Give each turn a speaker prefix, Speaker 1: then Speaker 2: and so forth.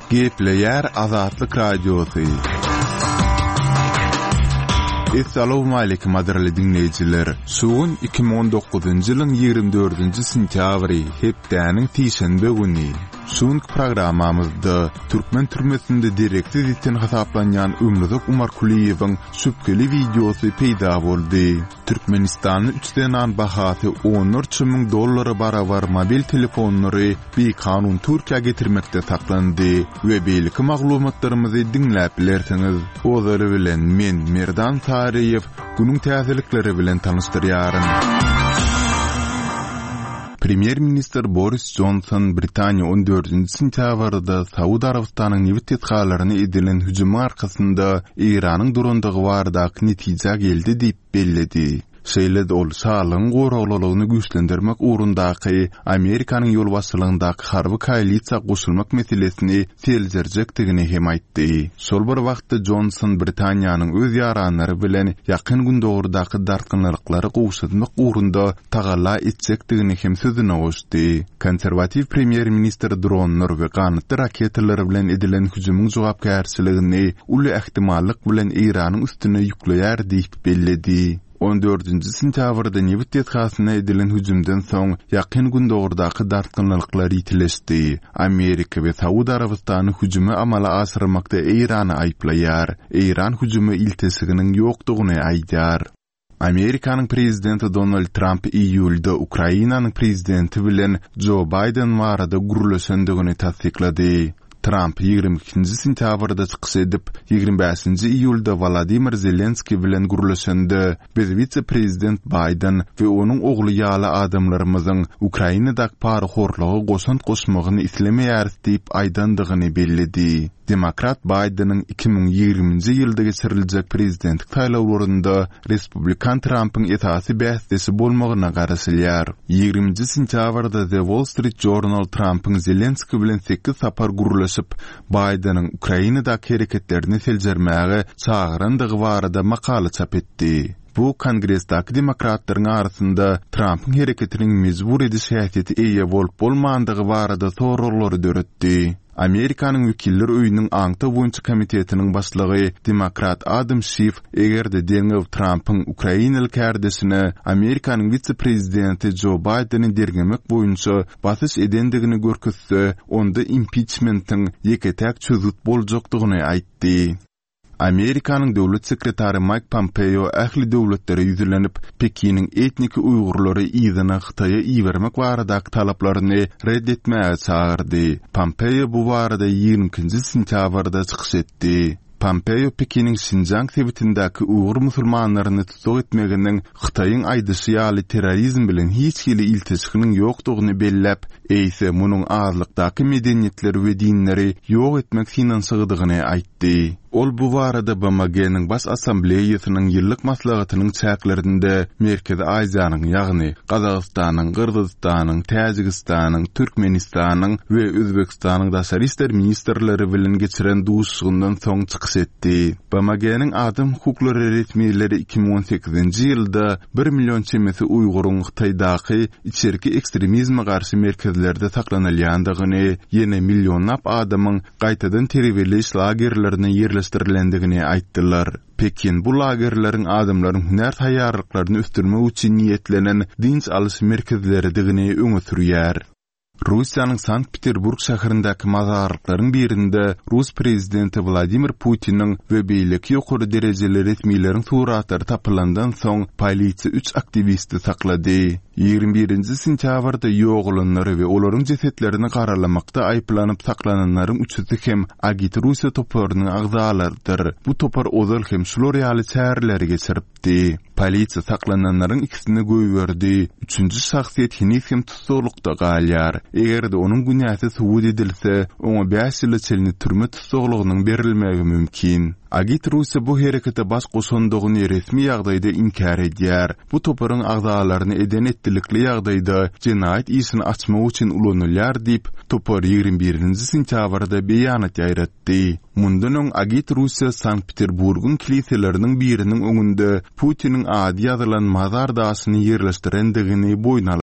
Speaker 1: Gepleyer Azatlyk Radiosu. Assalamu alaykum adraly dinleyijiler. Suwun 2019-njy ýylyň 24-nji sentýabry hepdäniň tiýşenbe güni. Şuň programamyzda Türkmen türmesinde direkti ýeten hasaplanýan Ömrüzek Umar Kuliýewiň süpkeli videosy peýda boldy. Türkmenistanyň 3 bahasy $14.000 barabar mobil telefonlary bir kanun Türkiýe getirmekde saklandy we beýleki maglumatlarymyzy dinläp bilersiňiz. Ozary bilen men Merdan Tariýew günüň täzelikleri bilen tanışdyrýaryn. Premier Minister Boris Johnson Britanya 14-nji sentýabrda Saudi Arabistanyň newt ýetgalaryna edilen hüjüm arkasynda Iranyň durandygy bardak netije geldi diýip belledi. Şeýle ol şalyň goraglygyny güýçlendirmek ugrundaky Amerikanyň ýol başçylygyndaky harby koalisiýa goşulmak meselesini seljerjekdigini hem aýtdy. Şol bir wagtda Johnson Britaniýanyň öz ýaranlary bilen ýakyn gündäki dartgynlyklary gowşatmak ugrunda tagalla etjekdigini hem sözüne goşdy. Konservativ premier minister dronlar we ganatly raketalary bilen edilen hüjümüň jogapkärçiligini uly ähtimallyk bilen Iranyň üstüne ýükleýär diýip belledi. 14-nji sentýabrda newt ýetgasyna edilen hüjümden soň ýakyn gündäki dartgynlyklar ýitileşdi. Amerika we Saudi Arabistany hüjümi amala asyrmakda Irany aýplaýar. Iran hüjümi iltesiginiň ýokdugyny aýdýar. Amerikanyň prezidenti Donald Trump iýulda Ukrainanyň prezidenti bilen Joe Biden barada gurulşandygyny tasdiklady. Trump 22-nji sentýabrda çykyş edip 25-nji iýulda Vladimir Zelenski bilen gurulşandy. Biz vice-prezident Biden we onuň ogly ýaly adamlarymyzyň Ukrainadaky paraxorlugy goşant goşmagyny islemeýär diýip aýdandygyny belledi. Demokrat Biden'ın 2020-nji ýylda geçiriljek prezidentlik taýlawlarynda Respublikan Trump'yň etasi bäsdesi bolmagyna garaşylýar. 20-nji sentýabrda The Wall Street Journal Trump'yň Zelenski bilen 8 sapar gurulşyp Biden'ın Ukrainadaky hereketlerini seljermäge çağırandygy barada makala çap etdi. Bu Kongresdäki demokratlaryň arasynda Trump'yň hereketiniň mezbur ediş häsiýeti eýe bolup bolmandygy barada soraglary döretdi. Amerikanyň Wekiller öýüniň aňta boýunça komitetiniň başlygy demokrat Adam Schiff egerde deňew Trump'yň Ukrainalyk kärdesine Amerikanyň vice-prezidenti Joe Biden'i dergemek boýunça basyş edendigini görkezse, onda impeachment'in ýeketäk çözüt boljakdygyny aýtdy. Amerikanyň döwlet sekretary Mike Pompeo ähli döwletlere ýüzlenip Pekiniň etnik uýgurlary ýygyna Hytaýa iýermek baradaky talaplaryny reddetmäge çağırdy. Pompeo bu barada 20-nji sentýabrda çykyş etdi. Pompeo Pekiniň Şinjang sebitindäki uýgur musulmanlaryny tutuk etmeginiň Hytaýyň aýdyşy ýaly terrorizm bilen hiç hili iltisikiniň ýokdugyny belläp, eýse munyň azlykdaky medeniýetleri we dinleri ýok etmek finansygydygyny aýtdy. Ol bu barada BMG-niň bas assambleýasynyň ýyllyk maslahatynyň çäklerinde Merkezi Aziýanyň ýagny Gazagystanyň, Kyrgyzstanyň, Täjikistanyň, Türkmenistanyň we Özbekistanyň daşary işler ministrleri bilen geçiren duşugyndan soň çykyş etdi. BMG-niň adam hukuklary resmiýetleri 2018-nji ýylda 1 million çemesi uýguryň Hytaýdaky içerki ekstremizme garşy merkezlerde saklanylýandygyny, ýene millionlap adamyň gaýtadan terbiýeleş lagerlerine yerleşdirilendigini aýtdylar. Pekin bu lagerlerin adamlaryň hünär taýýarlyklaryny üstürmek üçin niýetlenen dinç alys merkezleridigini öňe sürýär. Russiýanyň Sankt-Peterburg şäherindäki mazarlyklaryň birinde Rus prezidenti Vladimir Putin'in we beýleki ýokary derejeli resmiýlerin suratlary tapylandan soň polisiýa 3 aktivisti saklady. 21-nji sentýabrda ýoğulanlary we olaryň jesetlerini garalamakda aýplanyp saklananlaryň üçüsi hem Agit Russiýa toparynyň agzalarydyr. Bu topar ozal hem şular ýaly çäherleri geçiripdi. Polisiýa saklananlaryň ikisini göýberdi. Üçüncü şahsiýet hinis hem tutuklukda galýar. Egerde onuň günäsi subut edilse, oňa 5 ýyl çelini türme tutuklugynyň berilmegi mümkin. Agit Russiýa bu herekete baş goşandygyny resmi ýagdaýda inkar edýär. Bu toparyň agzalaryny eden etdilikli ýagdaýda jenaýat işini açmak üçin ulanylýar diýip topar 21-nji sentýabrda beýanat ýaýratdy. Mundan öň Agit Russiýa Sankt-Peterburgyň kiliseleriniň biriniň öňünde Putiniň ady ýazylan mazar daşyny ýerleşdirendigini boýun